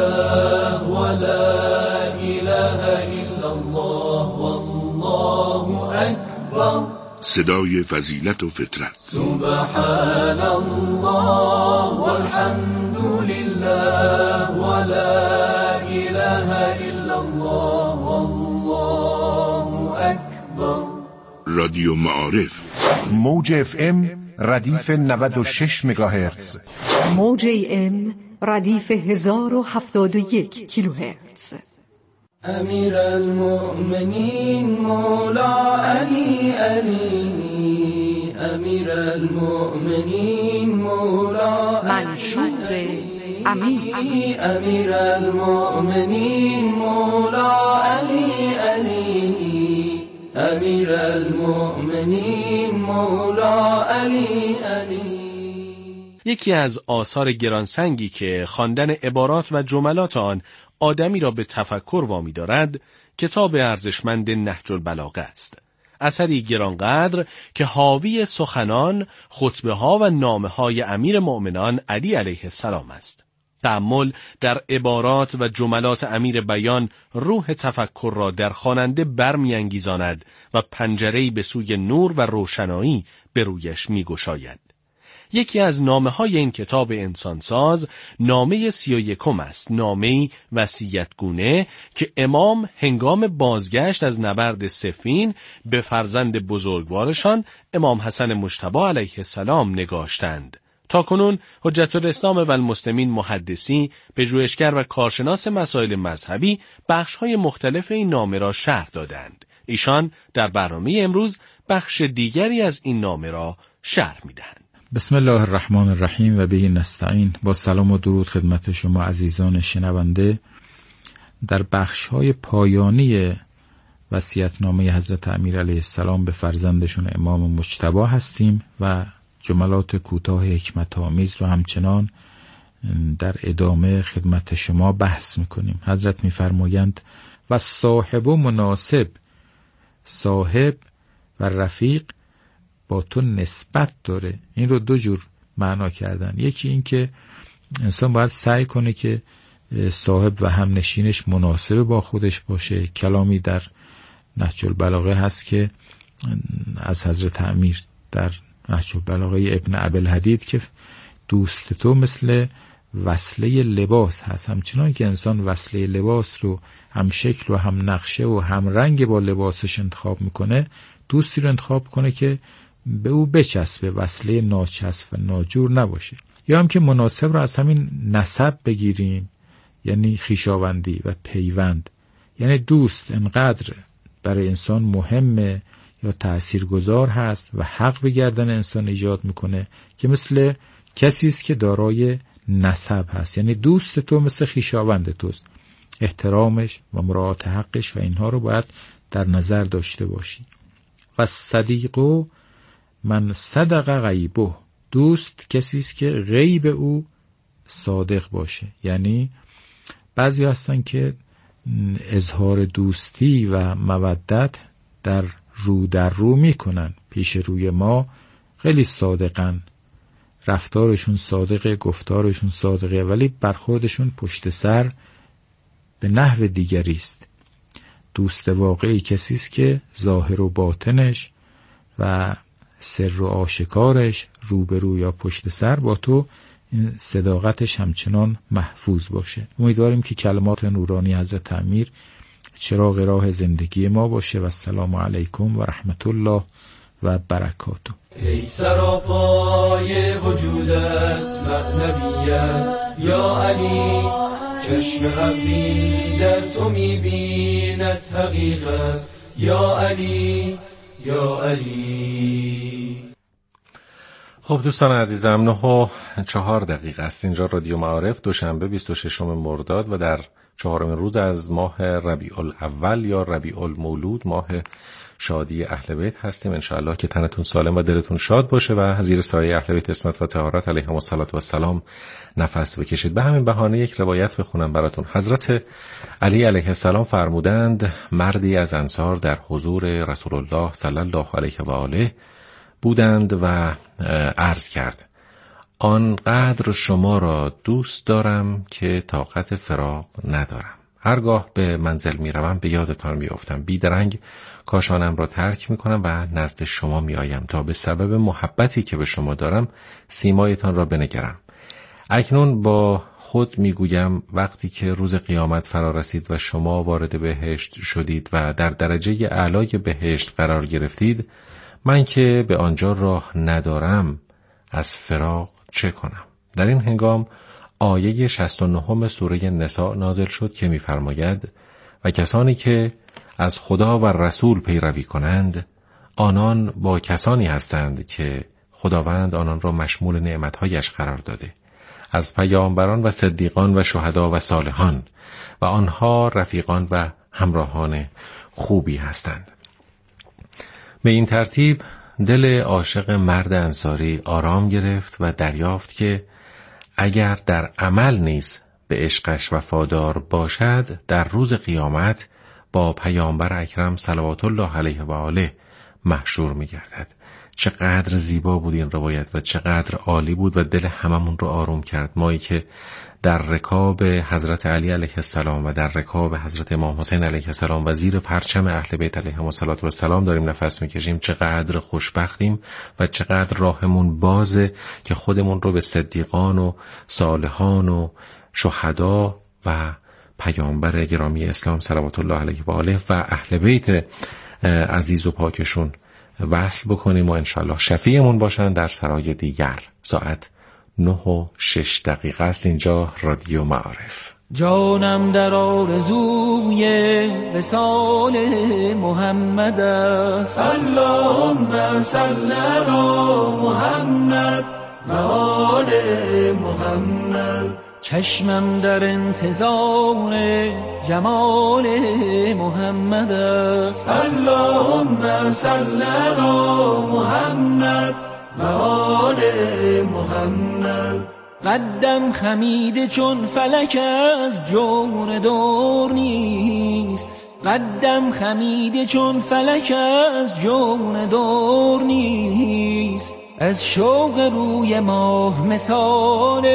لله ولا إله إلا الله والله أكبر. صدای فضیلت و فطرت. سبحان الله والحمد لله ولا إله إلا الله والله أكبر. رادیو معارف، موج FM ردیف 96 مگاهرتز، موج AM ردیف 1071 کیلوهرتز. امیر المؤمنین مولا علی علی، امیر المؤمنین مولا منشور امیر، امیر المؤمنین مولا علی علی، امیر المؤمنین مولا علی علی. یکی از آثار گرانسنگی که خواندن عبارات و جملات آن آدمی را به تفکر وامی دارد، کتاب ارزشمند نهج البلاغه است. اثری گرانقدر که حاوی سخنان، خطبه ها و نامه های امیر مؤمنان علی علیه السلام است. تأمل در عبارات و جملات امیر بیان روح تفکر را در خواننده برمی‌انگیزاند و پنجره‌ای به سوی نور و روشنایی به رویش می‌گشاید. یکی از نامه‌های این کتاب انسانساز نامه 31 است، نامه‌ای وصیت‌گونه که امام هنگام بازگشت از نبرد صفین به فرزند بزرگوارشان امام حسن مجتبی علیه السلام نگاشتند. تاکنون حجت الاسلام و المسلمین محدثی، پژوهشگر و کارشناس مسائل مذهبی بخش‌های مختلف این نامه را شرح دادند. ایشان در برنامه امروز بخش دیگری از این نامه را شرح می‌دهند. بسم الله الرحمن الرحیم و به نستعین. با سلام و درود خدمت شما عزیزان شنونده. در بخش‌های پایانی وصیت‌نامه حضرت امیر علیه السلام به فرزندشون امام مجتبی هستیم و جملات کوتاه حکمت‌آمیز رو همچنان در ادامه خدمت شما بحث می‌کنیم. حضرت می‌فرمایند و صاحب و مناسب، صاحب و رفیق با تو نسبت داره. این رو دو جور معنا کردن. یکی این که انسان باید سعی کنه که صاحب و همنشینش مناسب با خودش باشه. کلامی در نهج البلاغه هست که از حضرت امیر در نهج البلاغه ابن ابوالحدید که دوست تو مثل وصله لباس هست. همچنان که انسان وصله لباس رو هم شکل و هم نقشه و هم رنگ با لباسش انتخاب میکنه، دوستی رو انتخاب کنه که به او بچسبه، وصله ناچسب و ناجور نباشه. یا هم که مناسب رو از همین نسب بگیریم، یعنی خویشاوندی و پیوند. یعنی دوست انقدر برای انسان مهمه یا تأثیرگذار هست و حق به گردن انسان ایجاد میکنه که مثل کسی است که دارای نسب هست. یعنی دوست تو مثل خویشاوند توست، احترامش و مراعات حقش و اینها رو باید در نظر داشته باشی. و صدیقو من صدق غیبه، دوست کسی است که غیب او صادق باشه. یعنی بعضی هستن که اظهار دوستی و مودت در رو میکنن، پیش روی ما خیلی صادقن، رفتارشون صادقه، گفتارشون صادقه، ولی برخوردشون پشت سر به نحو دیگری است. دوست واقعی کسی است که ظاهر و باطنش و سر و آشکارش روبرو یا پشت سر با تو این صداقتش همچنان محفوظ باشه. امیدواریم که کلمات نورانی حضرت امیر چراغ راه زندگی ما باشه. و السلام علیکم و رحمت الله و برکاته. ای سراپای وجودت معنویت یا علی، چشم عقلی در تو میبیند حقیقت یا علی یا علی. خب دوستان عزیزم، 9:04 است. اینجا رادیو معارف، دوشنبه 26 مرداد و در 4مین روز از ماه ربیع الاول یا ربیع المولود، ماه شادی اهل بیت هستیم. انشاءالله که تنتون سالم و دلتون شاد باشه و زیر سایه اهل بیت عصمت و طهارت علیهم السلام نفس بکشید. به همین بهانه یک روایت بخونم براتون. حضرت علی علیه السلام فرمودند مردی از انصار در حضور رسول الله صلی الله علیه و آله بودند و عرض کرد آنقدر شما را دوست دارم که طاقت فراق ندارم. هرگاه به منزل می روم به یادتان می افتم. بیدرنگ کاشانم را ترک می کنم و نزد شما می آیم تا به سبب محبتی که به شما دارم سیمایتان را بنگرم. اکنون با خود می گویم وقتی که روز قیامت فرا رسید و شما وارد بهشت شدید و در درجه اعلای بهشت قرار گرفتید، من که به آنجا راه ندارم از فراق چه کنم؟ در این هنگام آیه 69 سوره نساء نازل شد که می‌فرماید و کسانی که از خدا و رسول پیروی کنند آنان با کسانی هستند که خداوند آنان را مشمول نعمت‌هایش قرار داده، از پیامبران و صدیقان و شهدا و صالحان، و آنها رفیقان و همراهان خوبی هستند. به این ترتیب دل عاشق مرد انصاری آرام گرفت و دریافت که اگر در عمل نیز به عشقش وفادار باشد در روز قیامت با پیامبر اکرم صلوات الله علیه و آله محشور می گردد. چقدر زیبا بود این روایت و چقدر عالی بود و دل هممون رو آروم کرد. مایی که در رکاب حضرت علی علیه السلام و در رکاب حضرت امام حسین علیه السلام و زیر پرچم اهل بیت علیهم السلام داریم نفس میکشیم، چقدر خوشبختیم و چقدر راهمون بازه که خودمون رو به صدیقان و صالحان و شهدا و پیامبر گرامی اسلام صلوات الله علیه و آله و اهل بیت عزیز و پاکشون وصل بکنیم و انشالله شفیعمون باشن در سرای دیگر. ساعت 9:06 است. اینجا رادیو معارف. جانم در آرزوی وصال محمد است. اللهم صل علی محمد و آل محمد. چشمم در انتظار جمال محمد است. اللهم صل علی محمد و آل محمد. قدم خمیده چون فلک از جور دور نیست. قدم خمیده چون فلک از جور دور نیست. از شوق روی ماه مثال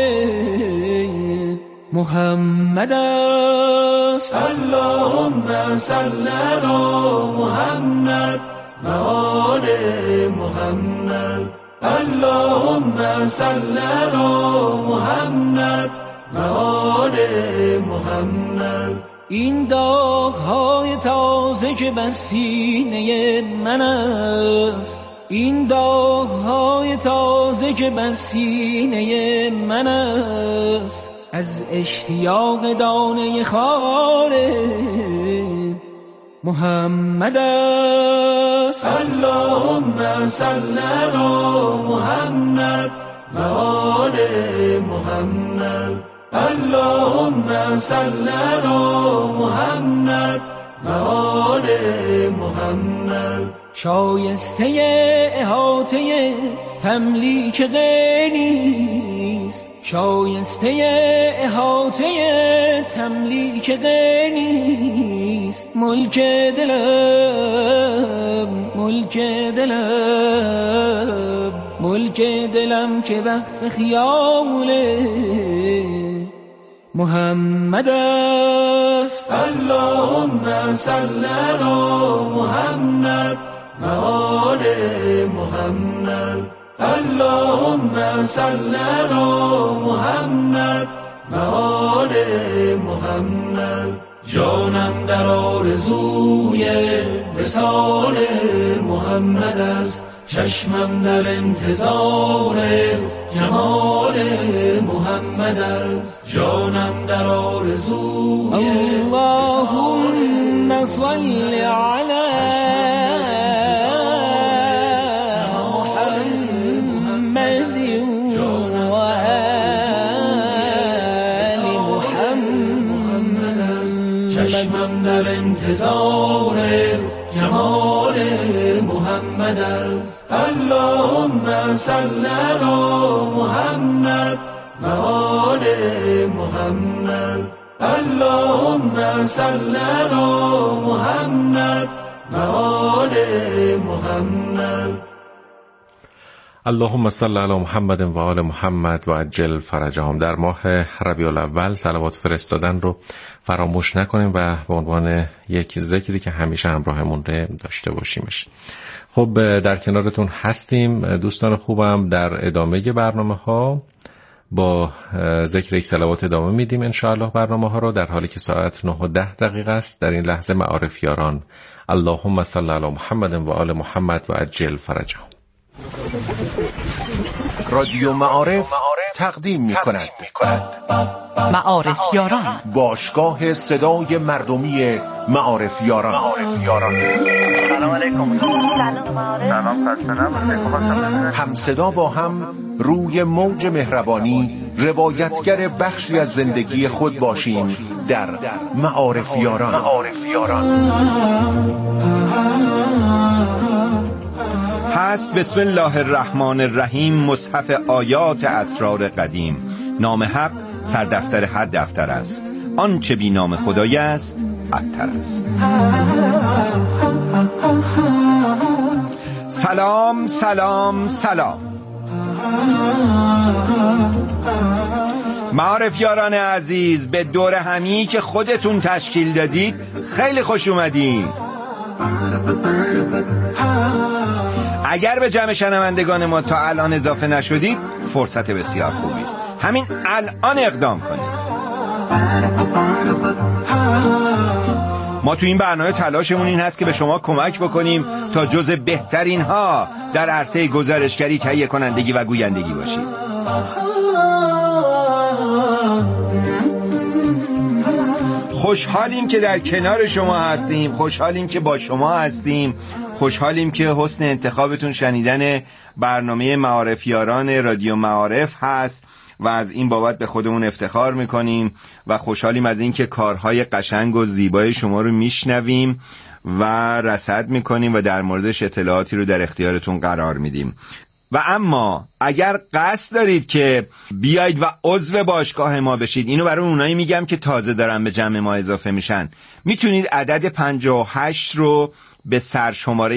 محمد است. اللهم صل علی محمد و آل محمد. اللهم صل علی محمد و آل محمد. این داغ‌های تازه که بر سینه من است. این داغ‌های تازه که بر سینه من است. از اشتیاق دانه خار محمد است. اللهم صل علی محمد و آل محمد. اللهم صل علی محمد و آل محمد. شایسته احاطه تملیک غیریست. شایسته احاطه تملیک غیریست. ملک دلم، ملک دلم، ملک دلم که وقت خیال محمد است. اللهم صل علی محمد و آل محمد. اللهم صل علی محمد و آل محمد. جانم در آرزوی وصال محمد است. چشمم در انتظار جمال محمد است. جانم در آرزوی اللهم صل علی در انتظار جمال محمد است. اللهم صل علی محمد و آل محمد. اللهم صل علی محمد و آل محمد. اللهم صل علی محمد و آل محمد و عجل فرجهم. در ماه ربیع الاول صلوات فرستادن رو فراموش نکنیم و به عنوان یک ذکری که همیشه همراهمون داشته باشیمش. خب در کنارتون هستیم دوستان خوبم. در ادامه برنامه ها با ذکر یک صلوات ادامه میدیم انشاءالله برنامه ها رو، در حالی که ساعت 9:10 است. در این لحظه معارف یاران اللهم صل علی محمد و آل محمد و عجل فرجهم. رادیو معارف تقدیم می کند معارف یاران، باشگاه صدای مردمی معارف یاران. سلام علیکم. هم صدا با هم روی موج مهربانی روایتگر بخشی از زندگی خود باشیم در معارف یاران. هست بسم الله الرحمن الرحیم، مصحف آیات اسرار قدیم. نام حق سردفتر هر دفتر است، آنچه بی نام خدای است ابتر است. سلام سلام سلام. معارف یاران عزیز، به دور همی که خودتون تشکیل دادید خیلی خوش اومدین. اگر به جمع شنوندگان ما تا الان اضافه نشدید فرصت بسیار خوبی است، همین الان اقدام کنید. ما تو این برنامه تلاشمون این هست که به شما کمک بکنیم تا جز بهترین ها در عرصه گزارشگری، تهیه کنندگی و گویندگی باشید. خوشحالیم که در کنار شما هستیم، خوشحالیم که با شما هستیم، خوشحالیم که حسن انتخابتون شنیدن برنامه معارف یاران رادیو معارف هست و از این بابت به خودمون افتخار میکنیم و خوشحالیم از این که کارهای قشنگ و زیبای شما رو میشنویم و رصد میکنیم و در موردش اطلاعاتی رو در اختیارتون قرار میدیم. و اما اگر قصد دارید که بیایید و عضو باشگاه ما بشید، اینو برای اونایی میگم که تازه دارن به جمع ما اضافه میشن، میتونید عدد 58 رو به سرشماره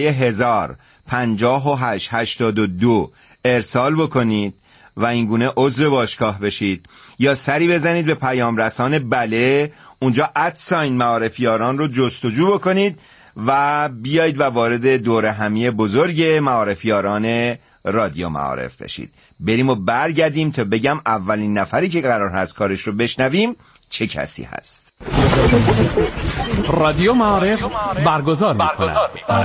105882 ارسال بکنید و اینگونه عضو باشگاه بشید، یا سری بزنید به پیام رسان بله، اونجا ادساین معارف یاران رو جستجو بکنید و بیایید و وارد دوره همی بزرگ معارف یاران رادیو معارف بشید. بریم و برگردیم تا بگم اولین نفری که قرار هست کارش رو بشنویم چه کسی هست. رادیو معارف برگزار می‌کند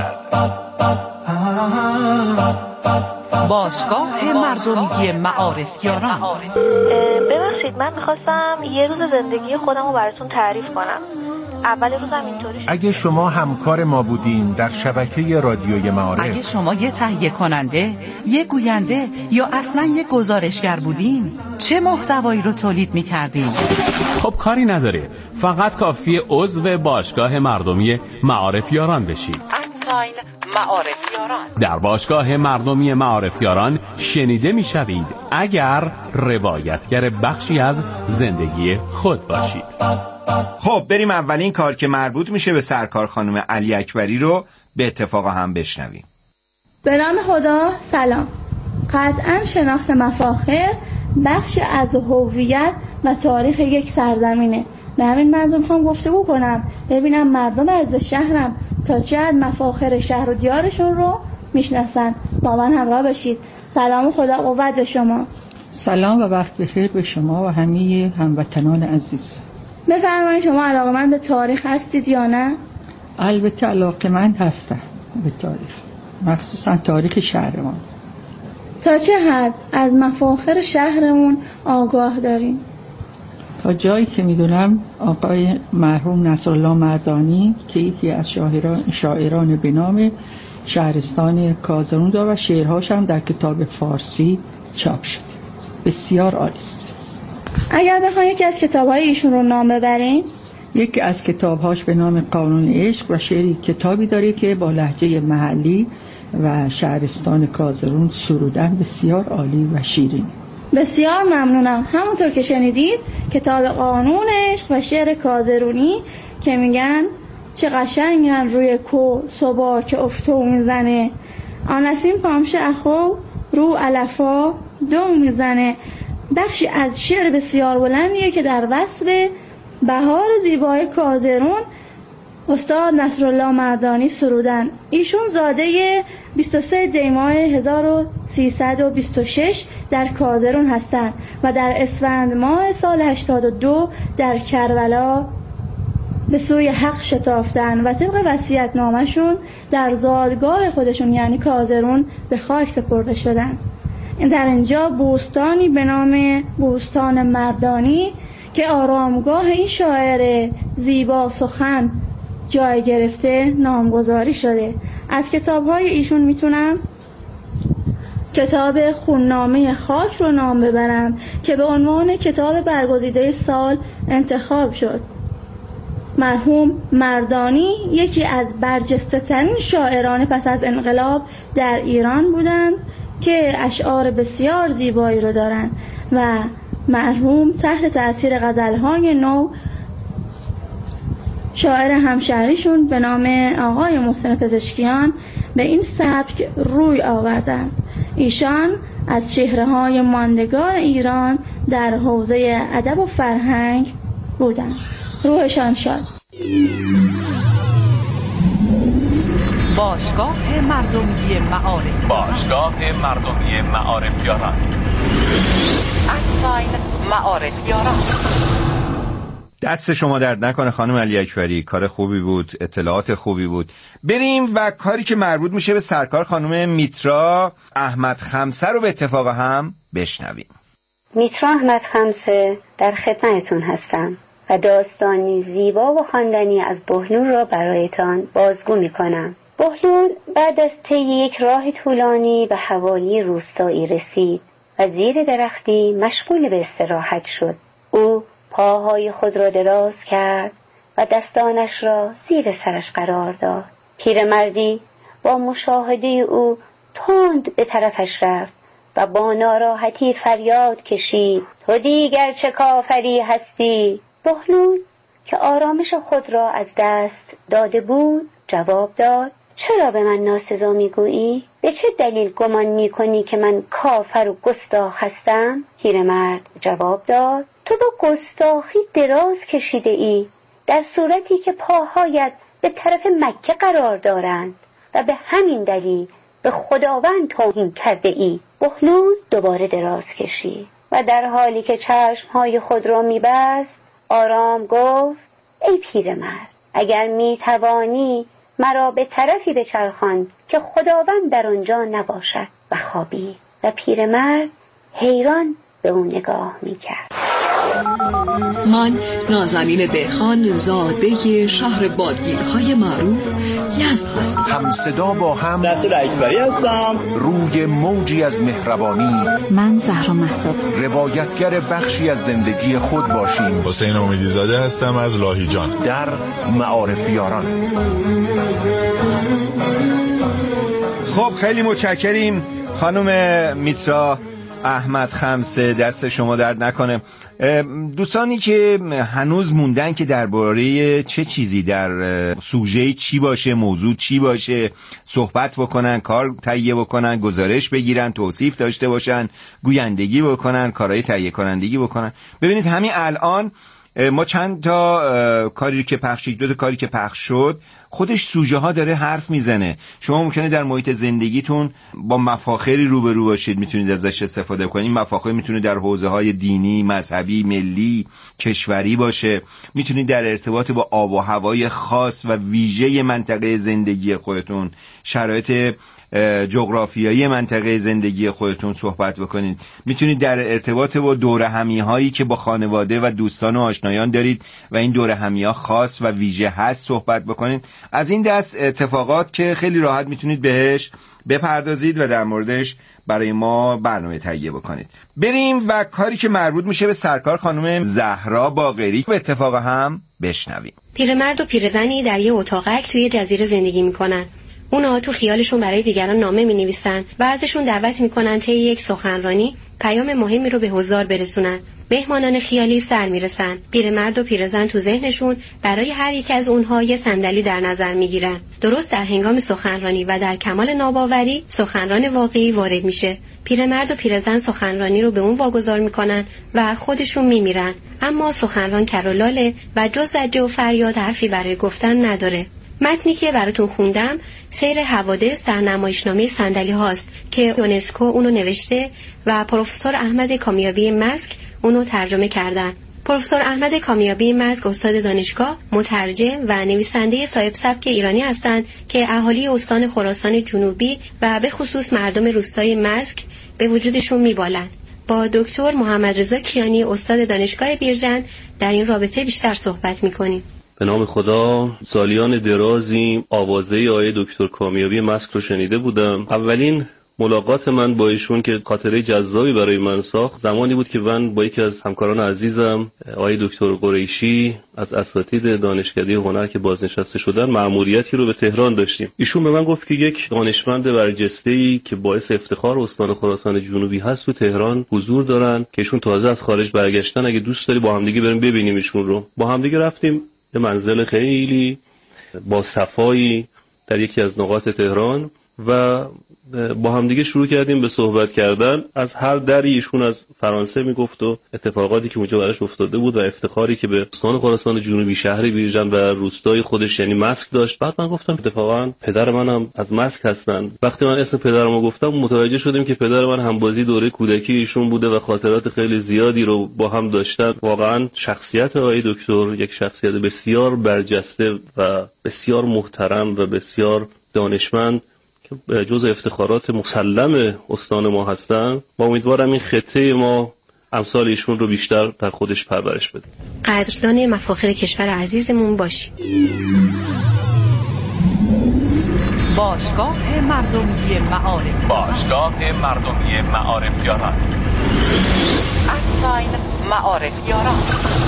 باشگاه مردمی معارف یاران. ببخشید من میخواستم یه روز زندگی خودم رو براتون تعریف کنم. اول روزم اینطوری شد. اگه شما همکار ما بودین در شبکه رادیوی معارف، اگه شما یه تهیه کننده، یه گوینده یا اصلا یه گزارشگر بودین، چه محتوایی رو تولید میکردین؟ خب کاری نداره، فقط کافیه عضو باشگاه مردمی معارف یاران بشید. معارف یاران. در باشگاه مردمی معارف یاران شنیده میشوید اگر روایتگر بخشی از زندگی خود باشید. خب بریم اولین کار که مربوط میشه به سرکار خانم علی اکبری رو به اتفاق هم بشنویم. به نام خدا. سلام. قطعا شناخت مفاخر بخش از هویت و تاریخ یک سرزمینه. به همین منظور میخوام گفتگو کنم ببینم مردم از شهرم تا چه حد مفاخر شهر و دیارشون رو میشناسن. با من همراه باشید. سلام، خدا قوت به شما. سلام و وقت بخیر به شما و همه هموطنان عزیز. بفرمایید شما علاقه‌مند به تاریخ هستید یا نه؟ البته علاقه‌مند هستم به تاریخ، مخصوصا تاریخ شهرمان. تا چه حد از مفاخر شهرمون آگاه داریم؟ تا جایی که میدونم آقای مرحوم نصرالله مردانی که یکی از شاعران به نام شهرستان کازرون داره و شعرهاش هم در کتاب فارسی چاپ شده. بسیار عالی است. اگر بخواید یکی از کتاب‌های ایشون رو نام ببرین؟ یکی از کتاب‌هاش به نام قانون عشق و شعری کتابی داره که با لهجه محلی و شهرستان کازرون سرودن بسیار عالی و شیرین. بسیار ممنونم. همونطور که شنیدید کتاب قانون عشق و شعر کازرونی که میگن چه قشنگن روی کو صبح که افتو میزنه، آنسیم پامشه اخو رو علفا دم میزنه. بخشی از شعر بسیار بلندیه که در وصف بهار زیبای کازرون استاد نصرالله مردانی سرودن. ایشون زاده 23 دی‌ماه 1326 در کازرون هستند و در اسفند ماه سال 82 در کربلا به سوی حق شتافتن و طبق وصیت‌نامه‌شون در زادگاه خودشون یعنی کازرون به خاک سپرده شدن. در اینجا بوستانی به نام بوستان مردانی که آرامگاه این شاعر زیبا سخن جای گرفته نامگذاری شده. از کتاب‌های ایشون میتونم کتاب خوننامه خاک رو نام ببرم که به عنوان کتاب برگزیده سال انتخاب شد. مرحوم مردانی یکی از برجسته‌ترین شاعران پس از انقلاب در ایران بودند که اشعار بسیار زیبایی رو دارن و مرحوم تحت تأثیر غزل‌های نو شاعر همشهریشون به نام آقای محسن پزشکیان به این سبک روی آوردن. ایشان از چهره‌های ماندگار ایران در حوزه ادب و فرهنگ بودند. روحشان شاد. باشگاه مردمی معارف معارفیاران اکساین معارفیاران. دست شما درد نکنه خانم علی اکبری، کار خوبی بود، اطلاعات خوبی بود. بریم و کاری که مربوط میشه به سرکار خانم میترا احمد خمسه رو به اتفاق هم بشنویم. میترا احمد خمسه در خدمتتون هستم و داستانی زیبا و خواندنی از بهلول را برایتان بازگو میکنم. بهلول بعد از طی یک راه طولانی به حوالی روستایی رسید و زیر درختی مشغول به استراحت شد. او پاهای خود را دراز کرد و دستانش را زیر سرش قرار داد. پیرمردی با مشاهده او تند به طرفش رفت و با ناراحتی فریاد کشید: تو دیگر چه کافری هستی؟ بهلول که آرامش خود را از دست داده بود جواب داد: چرا به من ناسزا میگویی؟ به چه دلیل گمان میکنی که من کافر و گستاخ هستم؟ پیرمرد جواب داد: تو با گستاخی دراز کشیده ای، در صورتی که پاهایت به طرف مکه قرار دارند و به همین دلیل به خداوند توهین کرده ای. بهلول دوباره دراز کشید و در حالی که چشمهای خود را میبست آرام گفت: ای پیرمرد، اگر میتوانی مرا به طرفی بچرخان که خداوند در آنجا نباشد. و خوابید و پیرمرد حیران به اون نگاه میکرد. من نازنین دهخان زاده شهر بادگیرهای معروف یزد هستم. همصدا با هم نصر اکبری هستم. روی موجی از مهربانی من زهرا مهتاب روایتگر بخشی از زندگی خود باشیم. حسین امیدی‌زاده هستم از لاهیجان در معارفیاران. خب خیلی متشکریم خانم میترا احمد خمسه، دست شما درد نکنه. دوستانی که هنوز موندن که درباره چه چیزی در سوژه چی باشه، موضوع چی باشه صحبت بکنن، کار تهیه بکنن، گزارش بگیرن، توصیف داشته باشن، گویندگی بکنن، کارهای تهیه کنندگی بکنن، ببینید همین الان ما چند تا کاری که پخش، دو تا کاری که پخش شد خودش سوژه ها داره حرف میزنه. شما ممکنه در محیط زندگیتون با مفاخری روبرو باشید، میتونید ازش استفاده کنید. این مفاخر میتونه در حوزه های دینی، مذهبی، ملی، کشوری باشه. میتونید در ارتباط با آب و هوای خاص و ویژه منطقه زندگی خودتون، شرایط جغرافیایی منطقه زندگی خودتون صحبت بکنید. میتونید در ارتباط با دوره همی هایی که با خانواده و دوستان و آشنایان دارید و این دوره همی ها خاص و ویژه هست صحبت بکنید. از این دست اتفاقات که خیلی راحت میتونید بهش بپردازید و در موردش برای ما برنامه تهیه بکنید. بریم و کاری که مربوط میشه به سرکار خانم زهرا باقری به اتفاق هم بشنویم. پیرمرد و پیرزنی در یه اتاقک توی جزیره زندگی میکنن. اونها تو خیالشون برای دیگران نامه می‌نویسن و ازشون دعوت میکنن طی یک سخنرانی پیام مهمی رو به حضار برسونن. مهمانان خیالی سر میرسن. پیرمرد و پیرزن تو ذهنشون برای هر یک از اونها یه صندلی در نظر میگیرن. درست در هنگام سخنرانی و در کمال ناباوری سخنران واقعی وارد میشه. پیرمرد و پیرزن سخنرانی رو به اون واگذار میکنن و خودشون میمیرن، اما سخنران کرالاله و جز زجه و فریاد حرفی برای گفتن نداره. متنی که براتون خوندم سیر حوادث در نمایشنامه صندلی هاست که یونسکو اونو نوشته و پروفسور احمد کامیابی مسک اونو ترجمه کردن. پروفسور احمد کامیابی مسک استاد دانشگاه، مترجم و نویسنده صاحب سبک ایرانی هستند که اهالی استان خراسان جنوبی و به خصوص مردم روستای مسک به وجودشون میبالند. با دکتر محمد رضا کیانی استاد دانشگاه بیرجند در این رابطه بیشتر صحبت میکنیم. به نام خدا، سالیان درازی آوازه آقای دکتر کامیابی مسک رو شنیده بودم. اولین ملاقات من با ایشون که خاطره جذابی برای من ساخت زمانی بود که من با یکی از همکاران عزیزم آقای دکتر قریشی از اساتید دانشکده هنر که بازنشسته شدن مأموریتی رو به تهران داشتیم. ایشون به من گفت که یک دانشمند برجسته‌ای که باعث افتخار استان خراسان جنوبی هست تو تهران حضور دارن که ایشون تازه از خارج برگشتن، اگه دوست داری با همدیگه بریم ببینیم ایشون رو. با همدیگه رفتیم یه منزل خیلی با صفایی در یکی از نقاط تهران و با همدیگه شروع کردیم به صحبت کردن. از هر دری ایشون از فرانسه میگفت و اتفاقاتی که اونجا براش افتاده بود و افتخاری که به استان خراسان جنوبی شهر بیرجند و روستای خودش یعنی مسک داشت. بعد من گفتم اتفاقا پدر منم از مسک هستن. وقتی من اسم پدرمو گفتم متوجه شدیم که پدر من همبازی دوره کودکی ایشون بوده و خاطرات خیلی زیادی رو با هم داشتن. واقعا شخصیت آقای دکتر یک شخصیت بسیار برجسته و بسیار محترم و بسیار دانشمند که جز افتخارات مسلم استان ما هستن. با امیدوارم این خطه ما امثال ایشون رو بیشتر در خودش پرورش بده. قدردان مفاخر کشور عزیزمون باشی. باشگاه مردمی معارف، باشگاه مردمی معارفیاران، اکساین معارفیاران.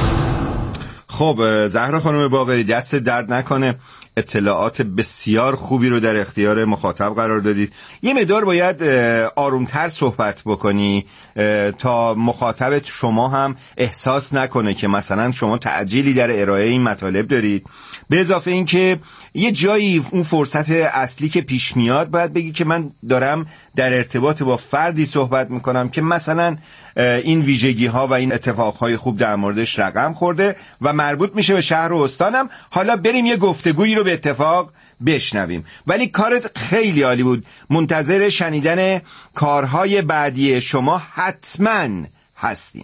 خب زهرا خانم باقری، دست درد نکنه، اطلاعات بسیار خوبی رو در اختیار مخاطب قرار دادید. یه مقدار باید آرومتر صحبت بکنی تا مخاطب شما هم احساس نکنه که مثلا شما تعجیلی در ارائه این مطالب دارید. به اضافه این که یه جایی اون فرصت اصلی که پیش میاد باید بگی که من دارم در ارتباط با فردی صحبت میکنم که مثلا این ویژگی ها و این اتفاقهای خوب در موردش رقم خورده و مربوط میشه به شهر و استانم. حالا بریم یه گفتگویی رو به اتفاق بشنویم. ولی کارت خیلی عالی بود. منتظر شنیدن کارهای بعدی شما حتما هستیم.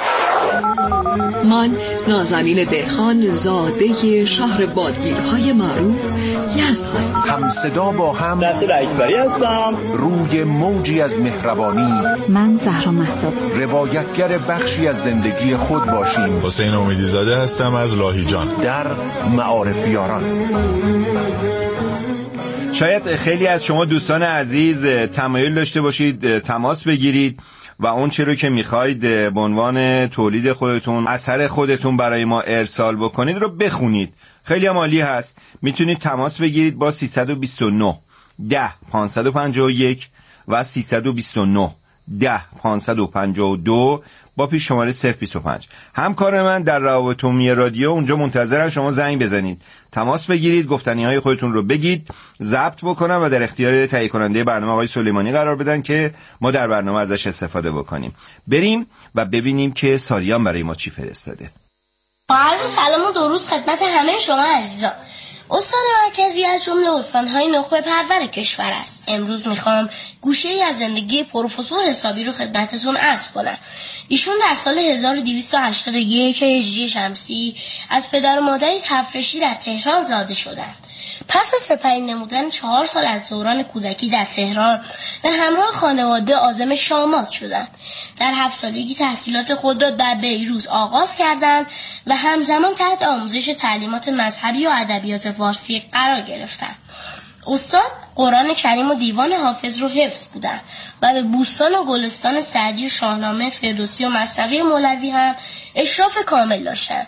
من نازنین دهخان زاده شهر بادگیرهای معروف یزد هستم. همصدا با هم رسول اکبری هستم. روی موجی از مهربانی من زهرا مهتاب. روایتگر بخشی از زندگی خود باشیم. حسین امیدیزاده هستم از لاهیجان در معارفیاران. شاید خیلی از شما دوستان عزیز تمایل داشته باشید تماس بگیرید و اون چه رو که میخواید به عنوان تولید خودتون، اثر خودتون برای ما ارسال بکنید رو بخونید. خیلی هم عالی هست. میتونید تماس بگیرید با 329 10 551 و 329 10 552 با پیش شماره 025. همکار من در روابط عمومی رادیو اونجا منتظرن شما زنگ بزنید، تماس بگیرید، گفتنی‌های خودتون رو بگید، ضبط بکنن و در اختیار تهیه کننده برنامه آقای سلیمانی قرار بدن که ما در برنامه ازش استفاده بکنیم. بریم و ببینیم که ساریان برای ما چی فرستاده. با عرض سلام و درود خدمت همه شما عزیزان. استان مرکزی از جمله استان‌های نخبه پرور کشور است. امروز میخوام گوشه‌ای از زندگی پروفسور حسابی رو خدمتتون عرض کنم. ایشون در سال 1281 هجری شمسی از پدر و مادری تفرشی در تهران زاده شدند. پس از سپری نمودن 4 سال از دوران کودکی در تهران به همراه خانواده عازم شامات شدند. در 7 سالگی تحصیلات خود را در بیروت آغاز کردند و همزمان تحت آموزش تعلیمات مذهبی و ادبیات فارسی قرار گرفتند. استاد قرآن کریم و دیوان حافظ رو حفظ بودند و به بوستان و گلستان سعدی و شاهنامه فردوسی و مثنوی مولوی هم اشراف کامل داشتند.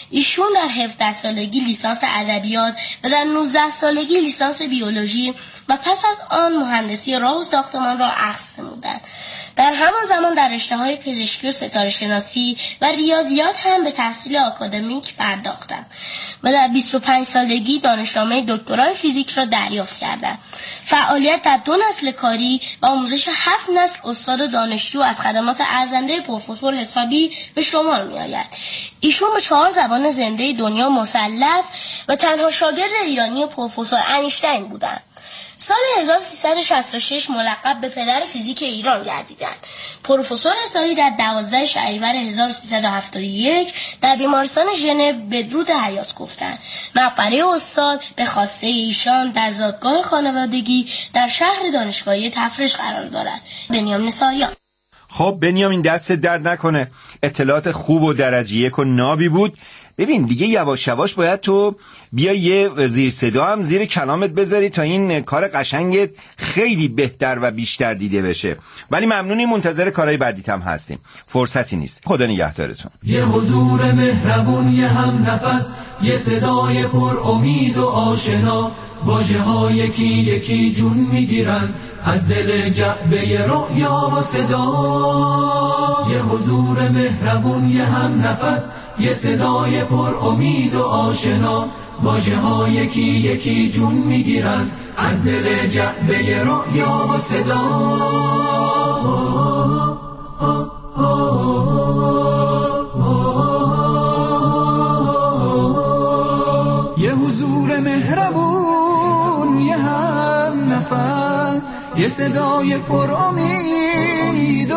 ایشون در 17 سالگی لیسانس ادبیات و در 19 سالگی لیسانس بیولوژی و پس از آن مهندسی راه و ساختمان را اخذ نمودند. در همان زمان در رشته‌های پزشکی و ستاره شناسی و ریاضیات هم به تحصیل آکادمیک پرداختند و در 25 سالگی دانشنامه دکترای فیزیک را دریافت کردند. فعالیت در 2 نسل کاری و آموزش 7 نسل استاد و دانشجو از خدمات ارزنده پروفسور حسابی به شمار می‌آید. ایشون به 4 زبان زنده دنیا مسلط و تنها شاگرد ایرانی پروفسور اینشتین بودند. سال 1366 ملقب به پدر فیزیک ایران گردیدند. پروفسور حسابی در 12 شهریور 1371 در بیمارستان ژنو بدرود حیات گفتند. مقبره استاد به خواسته ایشان در زادگاه خانوادگی در شهر دانشگاهی تفرش قرار دارد. بنیامین سایان. خب بنیامین دست درد نکنه، اطلاعات خوب و درجه 1 و نابی بود. ببین دیگه یواش یواش باید تو بیا یه زیر صدا هم زیر کلامت بذاری تا این کار قشنگت خیلی بهتر و بیشتر دیده بشه. ولی ممنونی، منتظر کارهای بعدیت هم هستیم، فرصتی نیست. خدا نگهدارتون. یه حضور مهربون، یه هم نفس، یه صدای پر امید و آشنا، واژه ها یکی یکی جون میگیرن از دل جعبه رؤیا و صدا. یه حضور مهربون، یه هم نفس، یه صدای پر امید و آشنا، واژه ها یکی یکی جون میگیرن از دل جعبه رؤیا و صدا. یه حضور مهربون، یه هم نفس، یه صدای پر امید و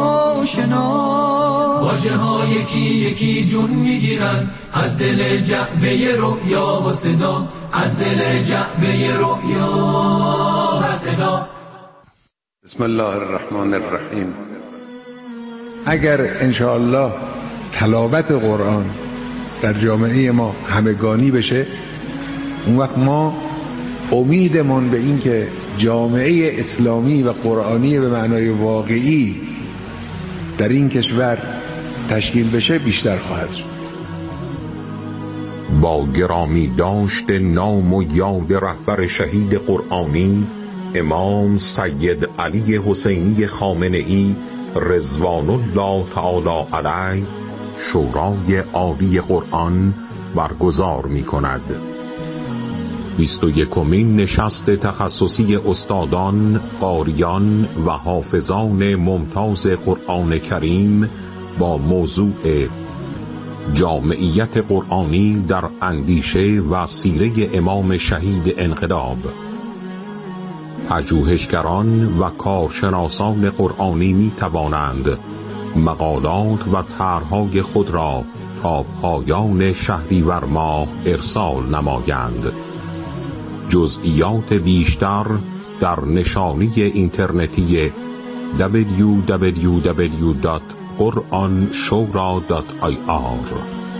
آشنا، واژه ها یکی یکی جون میگیرن از دل جعبه رؤیا و صدا، از دل جعبه رؤیا و صدا. بسم الله الرحمن الرحیم. اگر انشاءالله تلاوت قرآن در جامعه ما همگانی بشه، اون وقت ما امیدمون به این که جامعه اسلامی و قرآنی به معنای واقعی در این کشور تشکیل بشه بیشتر خواهد شد. با گرامی داشت نام و یاد رهبر شهید قرآنی امام سید علی حسینی خامنه‌ای رضوان الله تعالی علیه، شورای عالی قرآن برگزار می کند. 21مین نشست تخصصی استادان، قاریان و حافظان ممتاز قرآن کریم با موضوع جامعیت قرآنی در اندیشه و سیره امام شهید انقلاب. پژوهشگران و کارشناسان قرآنی می توانند مقالات و طرحهای خود را تا پایان شهریور ماه ارسال نمایند. جزئیات بیشتر در نشانی اینترنتی www.quranshura.ir.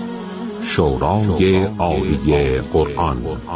شورای عالی قرآن.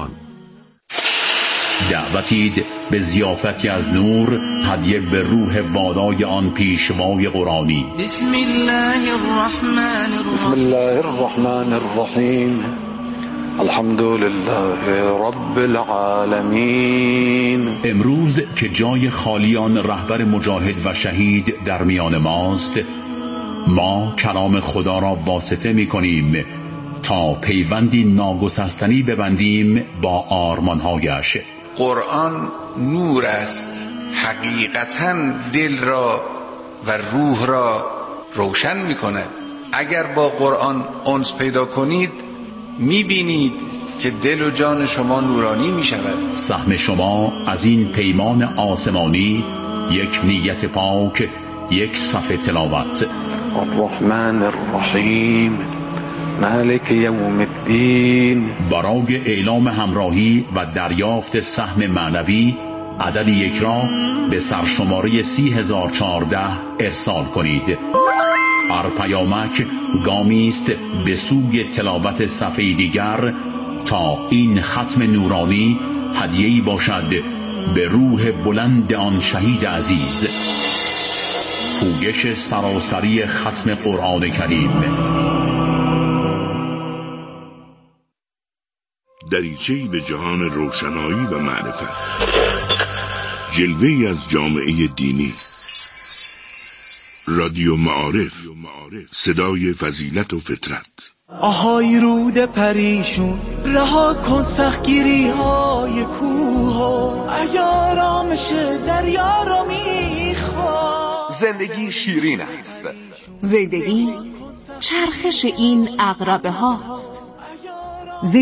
دعوتید به ضیافتی از نور، هدیه به روح والای آن پیشوای قرآنی. بسم الله الرحمن الرحیم. بسم الله الرحمن الرحیم. الحمد لله رب العالمین. امروز که جای خالیان رهبر مجاهد و شهید در میان ماست، ما کلام خدا را واسطه می کنیم تا پیوندی ناگسستنی ببندیم با آرمانهایش. قرآن نور است، حقیقتاً دل را و روح را روشن می کند. اگر با قرآن انس پیدا کنید می بینید که دل و جان شما نورانی می شود. سهم شما از این پیمان آسمانی، یک نیت پاک، یک صفحه تلاوت. الرحمن الرحیم مالک یوم الدین. برای اعلام همراهی و دریافت سهم معنوی عدد 1 را به سرشماره 30014 ارسال کنید. هر پیامک گامی است به سوی تلاوت صفحه دیگر تا این ختم نورانی هدیه‌ای باشد به روح بلند آن شهید عزیز. پویش سراسری ختم قرآن کریم. دریچه‌ای به جهان روشنایی و معرفت، جلوه‌ای از جامعه دینی. رادیو معارف، صدای فضیلت و فطرت. آهای رود پریشون، رها کن سختگیری های کوه، اگر آرامش دریا را میخواد. زندگی شیرین است. زندگی چرخش این عقربه هاست.